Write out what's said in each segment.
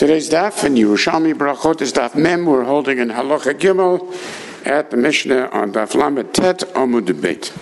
Today's daf in Yerushalmi Brachot is daf Mem. We're holding in Halacha Gimel at the Mishnah on daf Lamed Tet Amud Beit.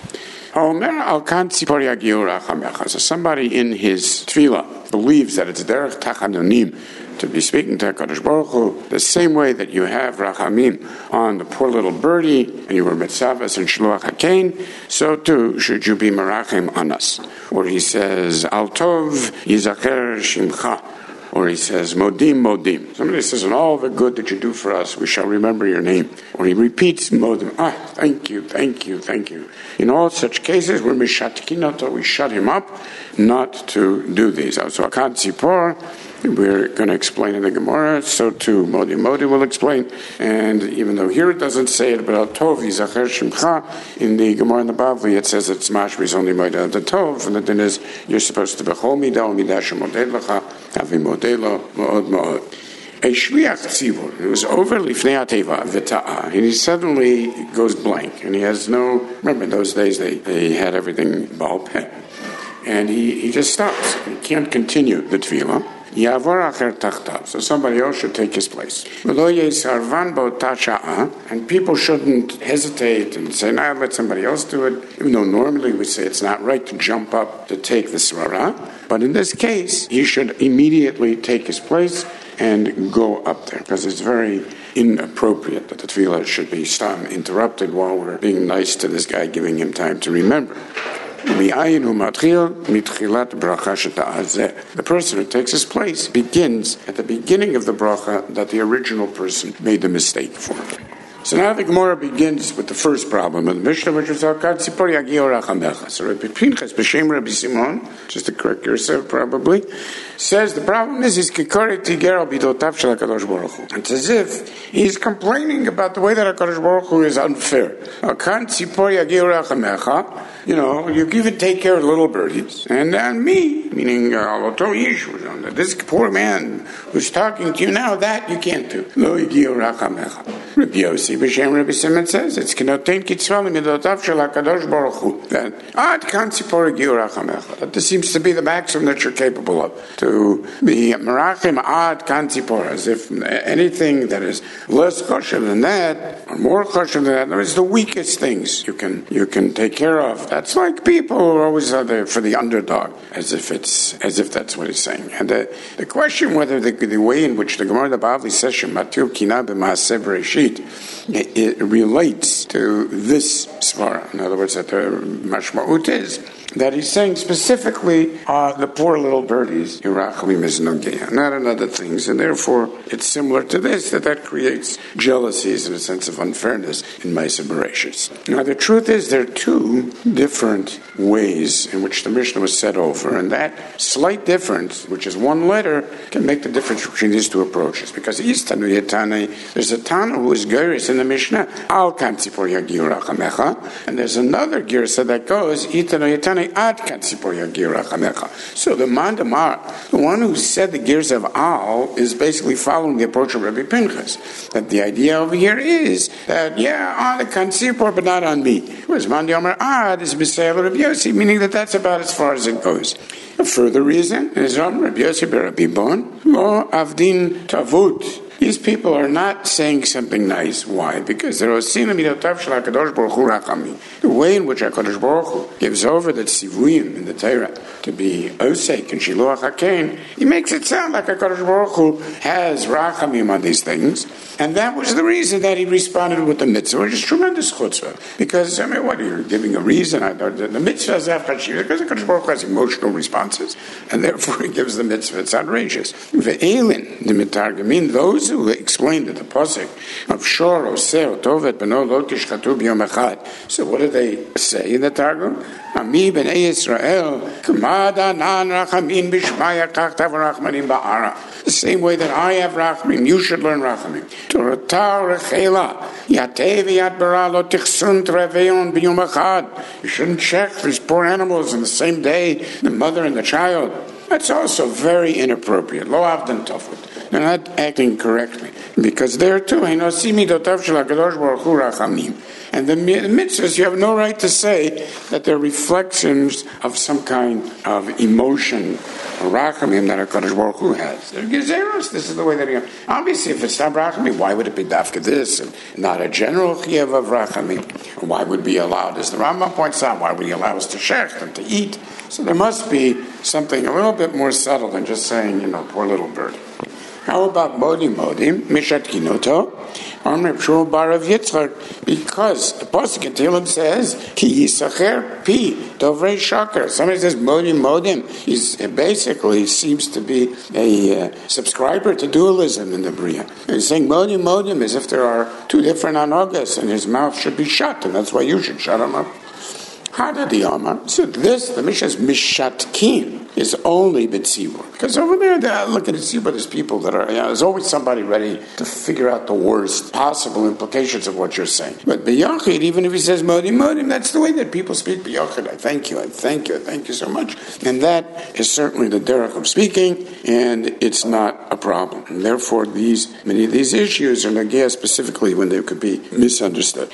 So somebody in his tefillah believes that it's derech tachanonim to be speaking to HaKadosh Baruch Hu the same way that you have rachamim on the poor little birdie and you were mitzavas and shluach hakein, so too should you be merachim on us. Or he says al tov yizacher shimcha. Or he says, Modim, Modim. Somebody says, in all the good that you do for us, we shall remember your name. Or he repeats, Modim. Thank you, thank you, thank you. In all such cases, we're mishatkinato, we shut him up not to do these. So Akad Tzipor, we're going to explain in the Gemara, so too Modi will explain. And even though here it doesn't say it, but Al Tov Yizacher Shimcha, in the Gemara in the Bavli, it says it's mashma is only Moed the Tov, and the din is you're supposed to be Chol Midah, Midah Shemoded Lecha, Avi Modelo, Mood Mood. A shliach tzibur who was over lifnei ateva v'ta'ah, and he suddenly goes blank, and he has no. Remember, in those days they had everything bal peh, and he just stops. He can't continue the tefillah. Yavor acher tachtav, so somebody else should take his place. V'lo yesarvan b'ota sha'ah, and people shouldn't hesitate and say, "Nah, let somebody else do it." Even though normally we say it's not right to jump up to take the svara, but in this case, he should immediately take his place and go up there, because it's very inappropriate that the tefillah should be interrupted while we're being nice to this guy, giving him time to remember. The person who takes his place begins at the beginning of the bracha that the original person made the mistake for. So now the Gemara begins with the first problem in the Mishnah, which is Akad Tzipor Yagio Rachamecha. So Rabbi Pinchas B'Shem Rabbi Simon, just to correct yourself probably, says the problem is Kikori Tiger Bidotav Shel HaKadosh Baruch Hu. It's as if he's complaining about the way that HaKadosh Baruch Hu is unfair. Akad Tzipor Yagio Rachamecha, you even take care of little birdies. And me, meaning this poor man who's talking to you now, that you can't do. Lo Yagio Rachamecha. Rabbi Yossi B'Shem Rabbi Simon says it's Kenotein Kitzvah Midotav Shel HaKadosh Baruch Hu. That Ad Kan Tzipor Yagio Rachamecha. That this seems to be the maximum that you're capable of. To be Merachim Ad Kan Tzipor, as if anything that is less kosher than that, or more kosher than that, is the weakest things you can take care of. That's like people who are always there for the underdog, as if that's what he's saying. And the question whether the way in which the Gemara the Bavli says Shematir Kina b'Maaseh Bereshit, it relates to this svara. In other words, that the mashma'ut is that he's saying specifically the poor little birdies, Yerachim is Nogeya, not in other things, and therefore it's similar to this, that creates jealousies and a sense of unfairness in Maaseh Bereshit. Now the truth is there are two different ways in which the Mishnah was set over, and that slight difference, which is one letter, can make the difference between these two approaches. Because Istanu Yetane, there's a Tana who is Geris in the Mishnah, Al Kan Tzipor Yagio Rachamecha, and there's another Girsa that goes, Itanu Yetane Ad Kan Tzipor Yagio Rachamecha. So the Mandamar, the one who said the Girsa of Al, is basically following the approach of Rabbi Pinchas. That the idea over here is that, on the Kan Tzipor, but not on me. Whereas Mandamar Ad is B'Seil Rabbi Yossi, meaning that's about as far as it goes. A further reason is Rabbi Yossi Rabbi Bon, Lo Avdin Tavut. These people are not saying something nice. Why? Because they're osina midotav shel HaKadosh Baruch Hu rachamim. The way in which HaKadosh Baruch Hu gives over the tzivuyim in the Torah to be osek and shiluach hakein, he makes it sound like HaKadosh Baruch Hu has rachamim on these things. And that was the reason that he responded with the mitzvah, which is tremendous chutzpah. Because, what, you're giving a reason? The mitzvah is after Shiva, because HaKadosh Baruch Hu has emotional responses, and therefore he gives the mitzvah. It's outrageous. Ve'elin, the mitargamim, those who explained the pasuk of Shor Oseh Tovet Beno Lo Tishchatu B'Yom Echad. So what do they say in the Targum? Ami B'nei Yisrael Kamada Nan Rachamin B'Shmaya Kachtav Rachmanim Ba'ara. The same way that I have Rachamim, you should learn Rachamim. Torata Rechela Yatev Yad Bara Lo Tichsun Treveyon B'Yom Echad. You shouldn't check these poor animals in the same day, the mother and the child. That's also very inappropriate. Lo Avdan Tofut. they're not acting correctly. Because there too, and the mitzvahs, you have no right to say that they're reflections of some kind of emotion or rachamim that HaKadosh Baruch Hu has. They're gezeros. This is the way that you. Obviously, if it's not rachamim, why would it be dafka this and not a general chiyuv of rachamim? Why would we allow, as the Rambam points out, why would he allow us to shech and to eat? So there must be something a little bit more subtle than just saying, poor little bird. How about modim mishat kinoto? Amr Shul bar of Yitzchak, because the pasuk in Tehillim says ki yisacher pi dovrei shaker. Somebody says modim. He basically seems to be a subscriber to dualism in the Bria. He's saying modim as if there are two different anogas, and his mouth should be shut, and that's why you should shut him up. Hadadiyama. So the Mishnah's mishatkin is only b'tzibur. Because over there, look at the tzibur, there's people that are, there's always somebody ready to figure out the worst possible implications of what you're saying. But b'yachid, even if he says modim, that's the way that people speak b'yachid. I thank you so much. And that is certainly the derech of speaking, and it's not a problem. And therefore, many of these issues are nagea specifically when they could be misunderstood.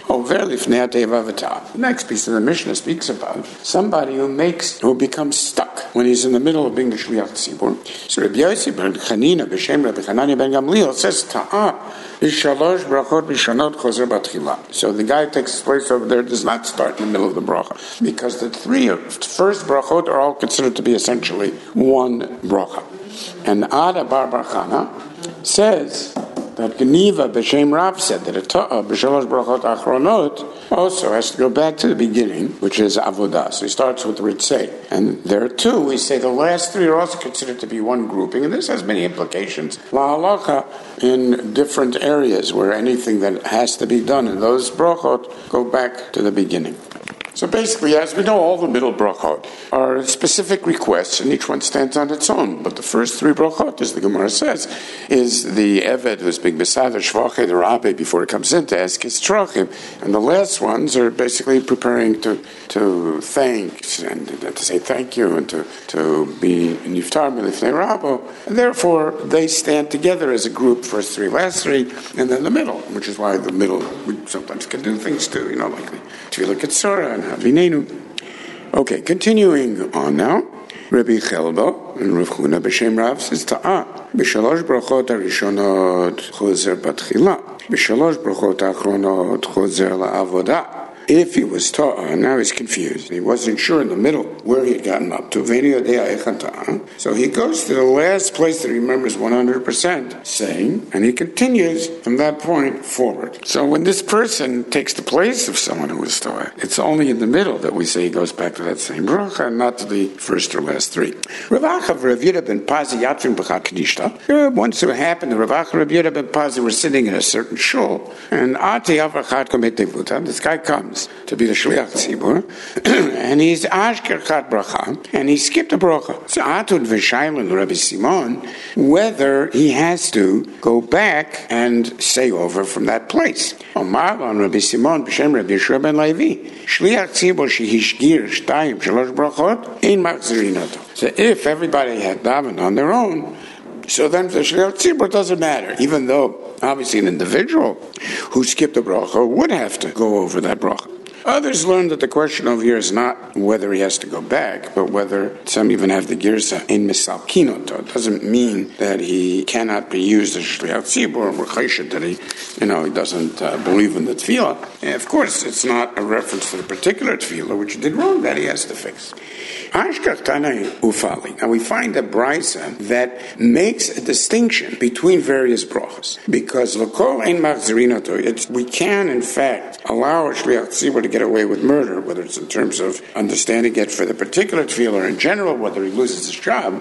The next piece of the Mishnah speaks about somebody who becomes stuck when he's in the middle of being the Shliach Tzibur. So Rabbi Yossi ben Chanina b'shem Rabbi Hanania ben Gamliel says ta'ah b'shalosh brachot b'shonot chozer batchila. So the guy who takes his place over there does not start in the middle of the bracha, because the three first brachot are all considered to be essentially one bracha. And Ada bar Barchana says that Geniva b'shem Rav said that a ta'ah b'shalosh brachot achronot also has to go back to the beginning, which is avodah. So he starts with ritzei. And there too, we say the last three are also considered to be one grouping, and this has many implications. La halacha in different areas where anything that has to be done in those brachot go back to the beginning. So basically, as we know, all the middle brachot are specific requests, and each one stands on its own. But the first three brachot, as the Gemara says, is the Eved who's being beside the Shvache, the Rabbi, before he comes in to ask his trachim. And the last ones are basically preparing to thank and to say thank you and to be niftar milifnei Rabbo. And therefore, they stand together as a group, first three, last three, and then the middle, which is why the middle we sometimes can do things too, like the Tefillah Ketzorah and Havinenu. Okay, continuing on now. Rabbi Chelba and Rav Huna b'shem Rav says ta'ah b'shalosh brachot harishonot chozer batchila b'shalosh brachot achronot chozer la'avodah. If he was ta'ah, now he's confused. He wasn't sure in the middle where he had gotten up to. So he goes to the last place that he remembers 100% saying, and he continues from that point forward. So when this person takes the place of someone who was ta'ah, it's only in the middle that we say he goes back to that same bracha and not to the first or last three. Once it happened, the Rav Acha Rav Yehuda ben Pazi were sitting in a certain shul, and this guy comes to be the Shliach Tzibur, and he's Ashker Chat Bracha, and he skipped a bracha. So Atud V'Shailin Rabbi Simon, whether he has to go back and say over from that place. Omar on Rabbi Simon b'shem Rabbi Yeshua ben Levi, Shliach Tzibur shehishgir shtayim shalosh brachot ein machzirinato. So if everybody had davened on their own, so then the Shliach Tzibur doesn't matter, even though obviously an individual who skipped a bracha would have to go over that bracha. Others learn that the question over here is not whether he has to go back, but whether some even have the girsa in misal kinoto. It doesn't mean that he cannot be used as shliach tzibur or chesed, that he doesn't believe in the tefillah. And of course, it's not a reference to the particular tefillah which he did wrong that he has to fix. Now we find a brisa that makes a distinction between various brachas, because l'kol ein machzirinato, we can in fact allow a shliach tzibur to get away with murder, whether it's in terms of understanding it for the particular tefillah or in general, whether he loses his job,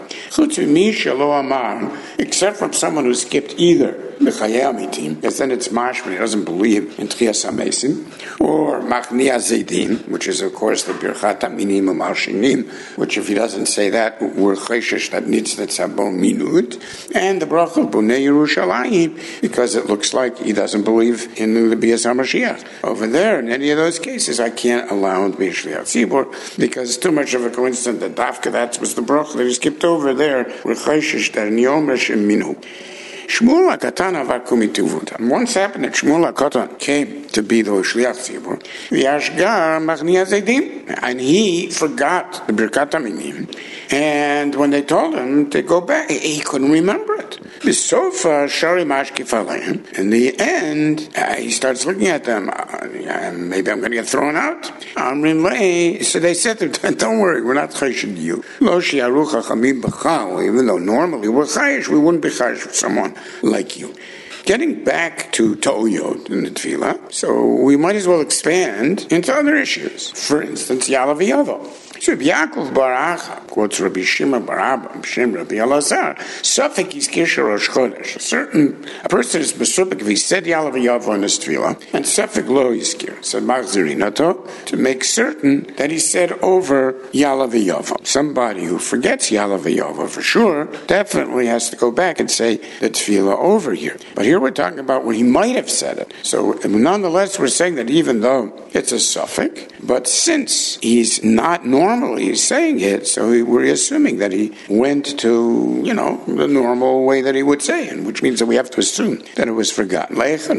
except from someone who skipped either because then it's mashma, he doesn't believe in Tchias HaMesim, or Machnia Zedin, which is of course the Birchat HaMinim U'Malshinim, which if he doesn't say that, we're Cheshesh that needs that Sabon Minut, and the Bracha of Bonei Yerushalayim, because it looks like he doesn't believe in the Bias HaMashiach. Over there, in any of those cases, I can't allow him to be a Shliach Tzibur, because it's too much of a coincidence that Dafka, that was the Bracha that he skipped over there, we're Cheshesh that Niyom Hashem Minut. Shmuel HaKatan avar kumituvut. And once happened that Shmuel HaKatan came to be the Shliach Tzibur, V'yashgar Machni HaZedim, and he forgot the Birkat HaMinim. And when they told him to go back, he couldn't remember it. B'sofa Shari Mashkif Aleim. In the end, he starts looking at them. Maybe I'm going to get thrown out. So they said to him, don't worry, we're not chayshing you. Lo shi'aru chachamim b'chal. Even though normally we're chayish, we wouldn't be chayish for someone like you. Getting back to To'yot in the Tefillah, so we might as well expand into other issues. For instance, Yalav Yavo. So Yaakov Baracha quotes Rabbi Shimon Bar Abba, Shem Rabbi Elazar. Safek Yizkir Rosh Chodesh. A person is besupik if he said Yalav Yavo in his Tefillah, and Safek Lo Yizkir. Said Machzirinato to make certain that he said over Yalav Yavo. Somebody who forgets Yalav Yavo for sure definitely has to go back and say the Tefillah over here. But here we're talking about when he might have said it. So nonetheless, we're saying that even though it's a suffix, but since he's not normally saying it, so we're assuming that he went to, the normal way that he would say it, which means that we have to assume that it was forgotten.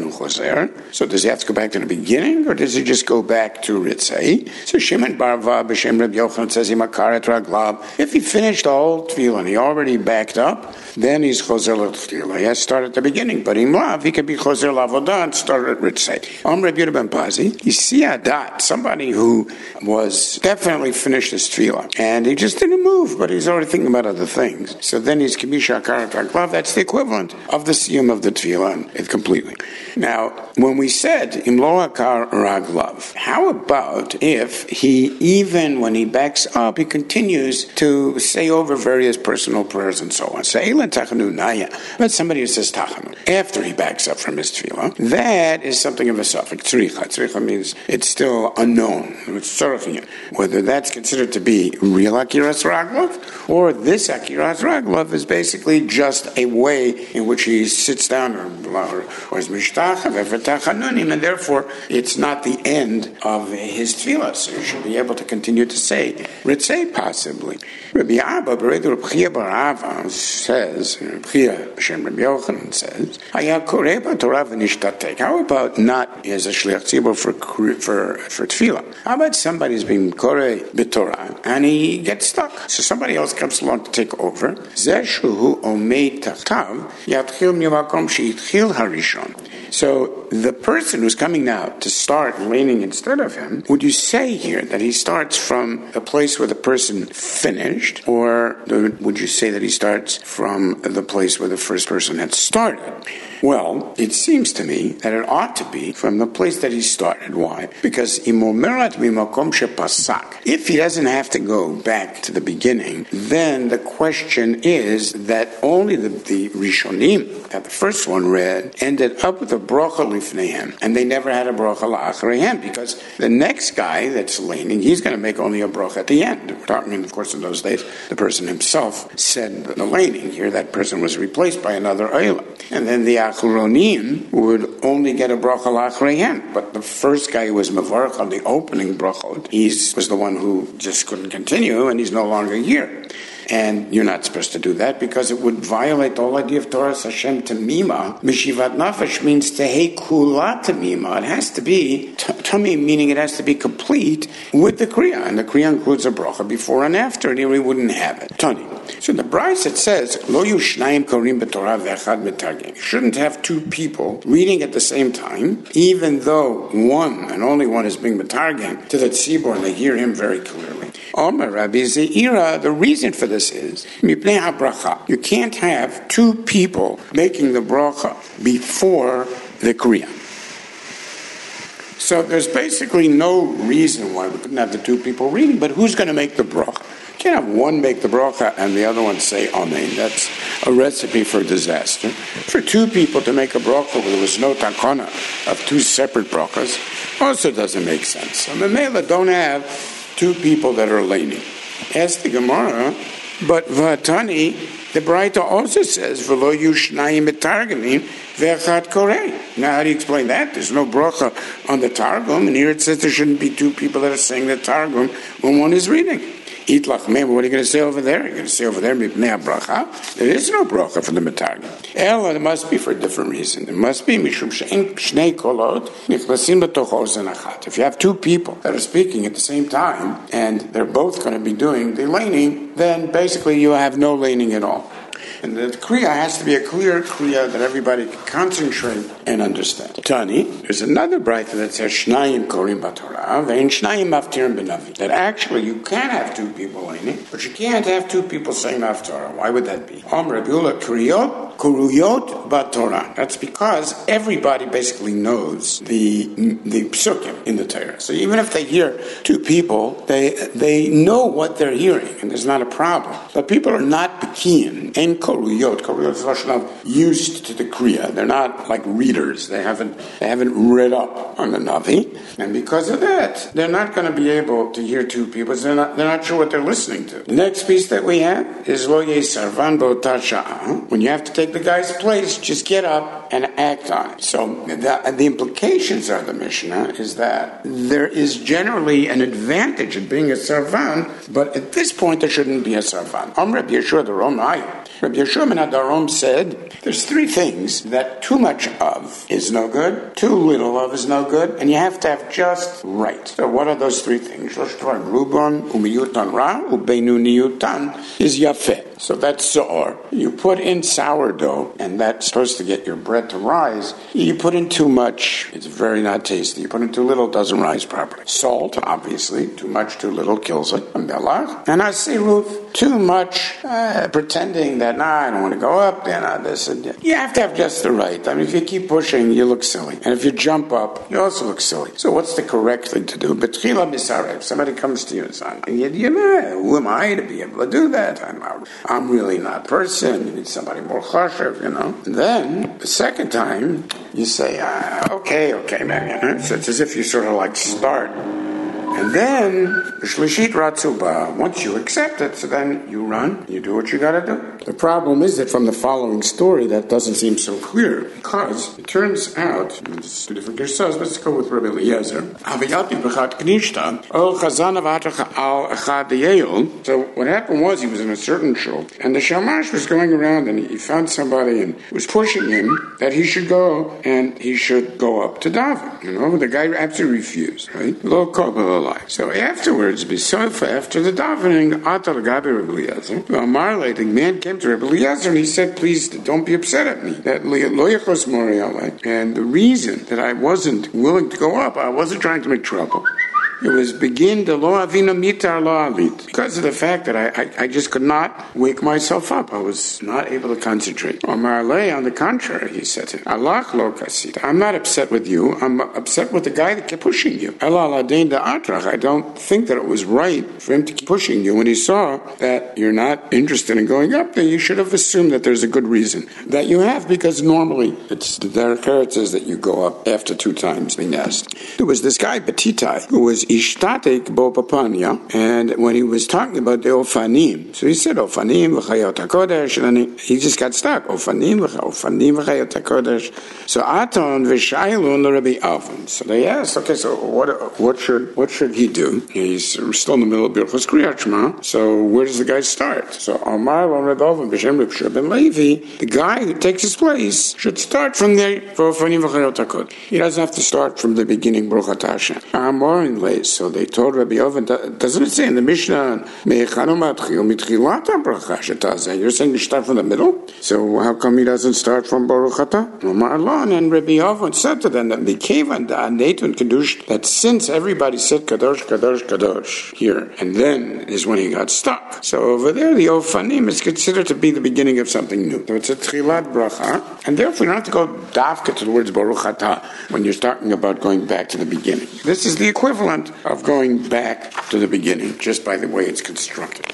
So does he have to go back to the beginning, or does he just go back to Ritzei? So Shimon Bar Abba b'Shem Rabbi Yochanan says, if he finished the whole tefillah and he already backed up, then he's chozer l'tefillah. He has to start at the beginning, but in Lav, he could be chozer l'avodah and start at Ritzei. Rabbi Yehuda ben Pazi, you see Adat, somebody who was definitely finished his tefillah, and he just didn't move, but he's already thinking about other things. So then he's Kimisha Akarat Raglav, that's the equivalent of the siyum of the tefillah, completely. Now, when we said Imlo Akar Raglav, how about if he, even when he backs up, he continues to say over various personal prayers and so on. So Eilan Tachanu Naya, but somebody who says Tachanu after he backs up from his tefillah, that is something of a suffix. Tzricha means it's still unknown. It's whether that's considered to be real Akiras Raglav, or this Akiras Raglav is basically just a way in which he sits down or is Mishtach, and therefore it's not the end of his tefillah, so you should be able to continue to say Ritzei possibly. Rabbi Abba, Beredu Rabbi Chia Bar Abba says, Rabbi Chia B'Shem Rabbi Yochanan says, how about not as a Shliach Tzibur for tefillah? How about somebody's being Koreh B'Torah and he gets stuck? So somebody else comes along to take over. Zeshu Omei Tachtav Yatchil Mimakom Sheitchil Harishon. So the person who's coming now to start leaning instead of him, would you say here that he starts from a place where the person finished, or would you say that he starts from the place where the first person had started? Well, it seems to me that it ought to be from the place that he started. Why? Because if he doesn't have to go back to the beginning, then the question is that only the Rishonim, that the first one read, ended up with a bracha lifneihem, and they never had a bracha la'achreihem, because the next guy that's leaning, he's going to make only a bracha at the end. We're talking, of course, in those days, the person himself said the leaning. Here, that person was replaced by another oila. And then the Achronim would only get a bracha la'achreihem, but the first guy who was mevarach on the opening brachot, he was the one who just couldn't continue, and he's no longer here. And you're not supposed to do that because it would violate the whole idea of Torah Hashem Tamima. Mishivat Nafesh means Tehei Kula Tamima. It has to be, Tamim meaning it has to be complete with the Kriya. And the Kriya includes a bracha before and after, and here we wouldn't have it. Tani. So in the Bryce it says, Lo Yushnayim Korim B'Torah V'echad Mitargim. You shouldn't have two people reading at the same time, even though one and only one is being Mitargim to the Tzibor, and they hear him very clearly. Omer Rabbi Zeira, the reason for this is Mipnei HaBracha. You can't have two people making the bracha before the Kriya. So there's basically no reason why we couldn't have the two people reading, but who's going to make the bracha? You can't have one make the bracha and the other one say Amen. That's a recipe for disaster. For two people to make a bracha where there was no takana of two separate brachas also doesn't make sense. So Memela don't have two people that are laning. Ask the Gemara, but Vatani, the Braita also says, V'lo yushnayim etargumim ve'echad korei. Now, how do you explain that? There's no bracha on the Targum, and here it says there shouldn't be two people that are saying the Targum when one is reading. Itlach mem, what are you going to say over there? You're going to say over there, mipnei bracha. There is no bracha for the metargim. Ela, it must be for a different reason. It must be mishum she'en shnei kolot nichnasim b'toch ozen achat. If you have two people that are speaking at the same time, and they're both going to be doing the laning, then basically you have no laning at all. And the kriya has to be a clear kriya that everybody can concentrate and understand. Tani, there's another brayta that says Shnayim korim b'Torah ve'en Shnayim maftirim b'navi. That actually you can have two people laning, but you can't have two people saying Haftarah. Why would that be? Rabbi Yehuda kuruyot b'Torah. That's because everybody basically knows the psukim in the Torah. So even if they hear two people, they know what they're hearing, and there's not a problem. But people are not bekiyin and koruyot. Koruyot is lashon of used to the kriya. They're not like readers. They haven't read up on the Navi, and because of that, they're not going to be able to hear two people. They're not sure what they're listening to. The next piece that we have is lo yesarvan b'ota sha'ah. When you have to take the guy's place, just get up and act on it. So the implications of the Mishnah is that there is generally an advantage in being a sarvan, but at this point there shouldn't be a sarvan. Rabbi Yeshua the Romai. Rabbi Yeshua ben Adarom said, there's three things that too much of is no good, too little of is no good, and you have to have just right. So what are those three things? Rubon, umiyutan ra, ubeinuniyutan is yafeh. So that's so'or. You put in sourdough, and that's supposed to get your bread to rise. You put in too much, it's very not tasty. You put in too little, it doesn't rise properly. Salt, obviously, too much, too little kills it. Melach. And asiruf, too much, pretending that, I don't want to go up, this and that. You have to have just the right. I mean, if you keep pushing, you look silly. And if you jump up, you also look silly. So what's the correct thing to do? Betchila bisarev. Somebody comes to you and says, who am I to be able to do that? I'm really not a person. You need somebody more chashav, And then, the second time, you say, okay, man. So it's as if you sort of like start. And then, Shlishit Ratzuba, once you accept it, so then you run, you do what you gotta do. The problem is that from the following story, that doesn't seem so clear, because it turns out, it's two different Gersos, let's go with Rabbi Eliezer. So what happened was, he was in a certain shul, and the Shamash was going around, and he found somebody, and was pushing him, that he should go, and he should go up to daven. The guy absolutely refused, right? So afterwards, after the davening, the man came to Rabbi Eliezer and he said, please don't be upset at me. And the reason that I wasn't willing to go up, I wasn't trying to make trouble. It was begin the lo avina mitar lo alit. Because of the fact that I just could not wake myself up. I was not able to concentrate. Omar Alei, on the contrary, he said to him, Allah lo kasit. I'm not upset with you. I'm upset with the guy that kept pushing you. I don't think that it was right for him to keep pushing you. When he saw that you're not interested in going up there, you should have assumed that there's a good reason that you have, because normally it's the Derek says that you go up after 2 times being asked. There was this guy, Batitai, who was Ishtatek Bo Papania, and when he was talking about the Ofanim, so he said Ofanim v'chayot HaKodesh, and he just got stuck. Ofanim v'chayot HaKodesh. So Aton v'shailun Rabbi Alvin. So they asked, okay, so what should he do? He's still in the middle of Birchos Kriyat Shema, so where does the guy start? So Amar Rabbi Alvin b'shem Reb Shua ben Levi, the guy who takes his place should start from there. Ofanim v'chayot HaKodesh. He doesn't have to start from the beginning. Baruch Hashem. More in late. So they told Rabbi Oven, doesn't it say in the Mishnah, you're saying you start from the middle? So how come he doesn't start from Baruch Atah? And Rabbi Oven said to them that since everybody said Kadosh, Kadosh, Kadosh here, and then is when he got stuck. So over there, the Ofanim is considered to be the beginning of something new. So it's a Tchilat Bracha, and therefore you don't have to go dafka to the words Baruch Atah when you're talking about going back to the beginning. This is the equivalent of going back to the beginning, just by the way it's constructed.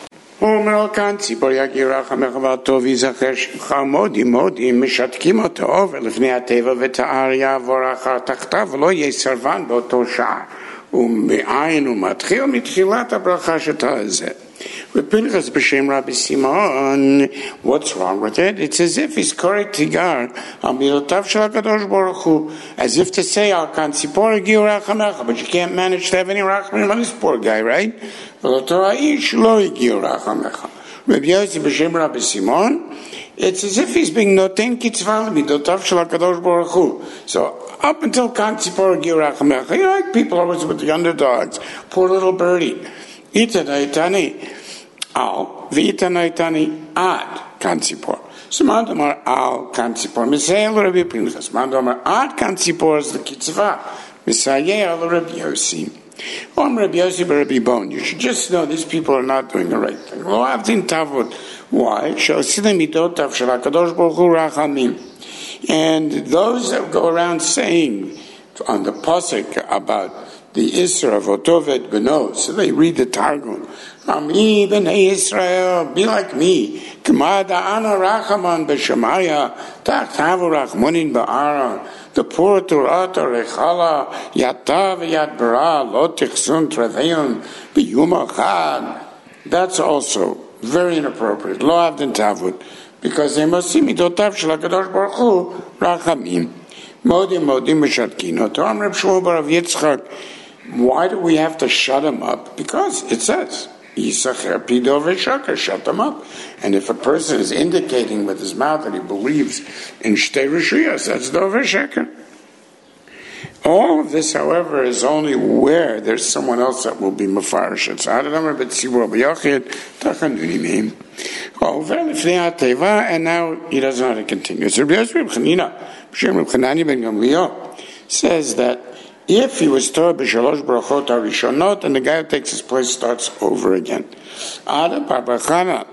Pinchas b'shem Rabbi Simon, what's wrong with it? It's as if he's korei tigar al milotav shel HaKadosh Baruch Hu, as if to say, Al kan tzipor hagiu rachamecha, but you can't manage to have any rachamim on this poor guy, right? V'lo Torah ish lo hagiu rachamecha. Rabbi Yossi b'shem Rabbi Simon, it's as if he's being noten kitzvah milotav shel HaKadosh Baruch Hu. So up until kan tzipor hagiu rachamecha, you know, like people always with the underdogs, poor little birdie. Itanai tani. Al v'itanaitani ad kan tzipor. So Mandamar al kan tzipor. Misayel Rabbi Pinchas. Mandamar ad kan tzipor is the kitzvah. Misayel Rabbi Yossi. Rabbi Yossi Rabbi Bon. You should just know these people are not doing the right thing. Lo avdin tavod. Why? Sh'osidem midotav shel HaKadosh Baruch Hu rachamim. And those that go around saying on the pasuk about the Isra of Otoved Beno, so they read the Targum. Ami b'nei Israel, be like me. K'ma da'ana rachaman b'shamaya, ta'chavu rachmonin ba'ara. The poor Torah rechala, yata v'yad bara, lo tichsun treveyon, b'yum achad. That's also very inappropriate. Lo avdin tavud. Because they must see midotav shel HaKadosh Baruch Hu, rachamim. Modim m'shatkino. To'am Reb Shmuel bar Rav Yitzchak. Why do we have to shut him up? Because it says, Yisacher pido v'shakar, shut them up. And if a person is indicating with his mouth that he believes in shtei rishuyas, that's dover sheker. All of this, however, is only where there's someone else that will be mefarish. It's Adonam b'tzibur b'yachid, tachanuni meim. Over l'fnei ha'teva, and now he doesn't know how to continue. So Rabbi Yosef Chanina, B'shem Reb Chanani ben Gamliel, says that if he was Torah b'shalosh brachot harishonot, and the guy who takes his place starts over again. Ada barbachana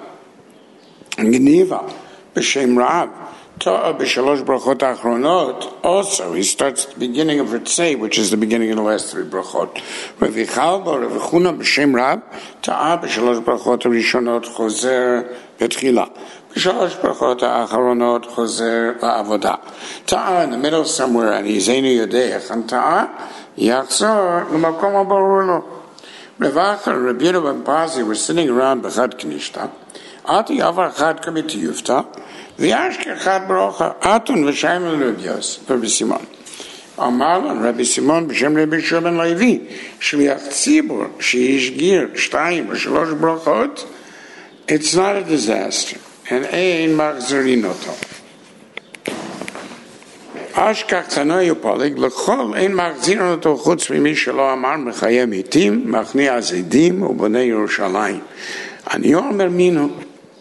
gniva b'shem Rav Torah b'shalosh brachot achronot. Also, he starts the beginning of Ritzei, which is the beginning of the last three brachot. Rav Yichal bar Rav Chuna b'shem Rav Torah b'shalosh brachot harishonot chozer betchila. B'shalosh brachot ha'acharonot chozer la'avodah. Ta'ah in the middle somewhere, and he's Einu Yodeach, and Ta'ah yachzor l'makom ha'barur lo. Rav Acha and Rabbi Yehuda ben Pazi were sitting around b'chad Knishta. Ati avar chad kamit yufta, v'yashker chad barocha, atun v'shayim Rabbi Yossi, Rabbi Simon. Amar and Rabbi Simon b'shem Rabbi Shua ben Levi, shliach tzibur, she'ishgir, shtayim, v'shalosh brachot. It's not a disaster. And ein machzirin oto. Ashkach tzanoy upolig l'chol ein machzirin oto chutz mimi shelo amar mechayeh mitim machni azidim ubonei Yerushalayim. Ani omer minu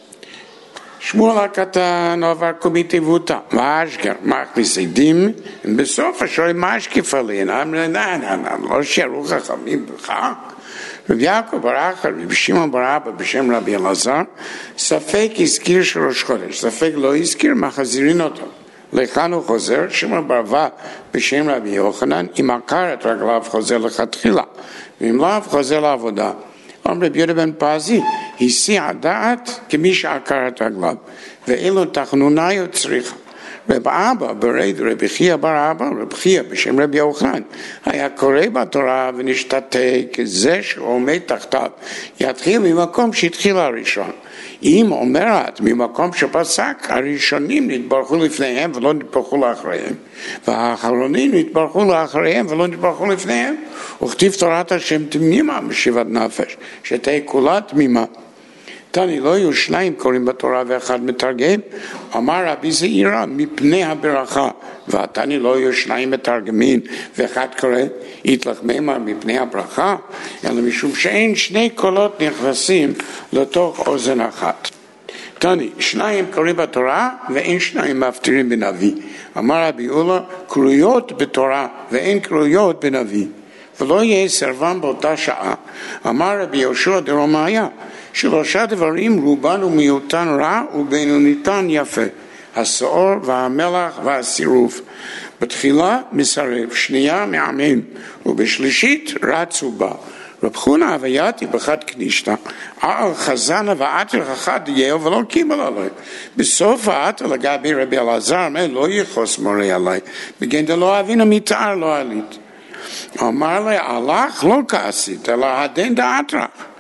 Shmuel HaKatan ovar komitivuta v'ashger machni zidim and besof ashoy mashkif ali and amre na lo sheru chachamim b'cha. Rabbi Yaakov bar Acha, Rabbi Shimon bar Abba b'shem Rabbi Elazar, Safek izkir shel Rosh Chodesh, Safek lo izkir machazirin oto. Lechanu chozer, Shimon bar Va b'shem Rabbi Yochanan, im akaret raglav chozer lechatchila, v'im lav chozer la'avodah. Om Rabbi Yehuda ben Pazi, hisi ha'da'at kemi she'akaret raglav, ve'elu tachnuna yotzricha. Reb Abba, Bered, Reb Chia bar Abba, Reb Chia b'shem Reb Yochanan, היה קורא בתורה ונשתתק, זה שעומד תחתיו, יתחיל ממקום שהתחיל הראשון. אם אומרת, ממקום שפסק, הראשונים נתברכו לפניהם ולא נתברכו לאחריהם, והאחרונים נתברכו לאחריהם ולא נתברכו לפניהם, וכתיב תורת השם תמימה משיבת נפש, שתהיה כולה תמימה. תני לא יהיו שניים קוראים בתורה ואחד מתרגם. אמר רבי זעירא מפני הברכה, ותני לא יהיו שניים מתרגמים ואחד קורא יתלך מימר מפני הברכה, אלא משום שאין שני קולות נכנסים לתוך אוזן אחת. תני, שניים קוראים בתורה ואין שניים מפטירים בנביא. אמר רבי יהודה, קרויות בתורה ואין קרויות בנביא. ולא יהיה סרבן באותה שעה. אמר רבי יהושע דרומיה, שלושה דברים רובן ומיעוטן רע ובינוניתן יפה, השעור והמלח והסירוב. בתחילה מסרב, שנייה מעמם, ובשלישית רצו בה. רב חונה הוויתי בחד קנישתא, על חזנה ועתר אחד יהו ולא קיבל עלי. בסוף העתר לגבי רבי אלעזר, אומר לא יחוס מורי עלי, בגין דלא אבינו מתאר לא עלית. אמר לי, הלך לא כעסית, אלא הדין דעתרך.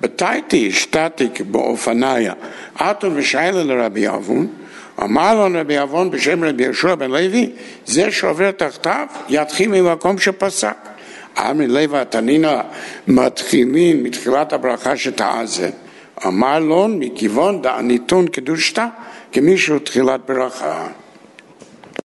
בתייתי השתתק באופניה, עטו ושאלה לרבי אבון, אמר לו רבי אבון בשם רבי יהושע בן לוי, זה שעובר תחתיו יתחיל ממקום שפסק. אמר לוי התנינא מתחילים מתחילת הברכה שתעשה. אמר לו מכיוון דעניתון קדושתא כמישהו תחילת ברכה.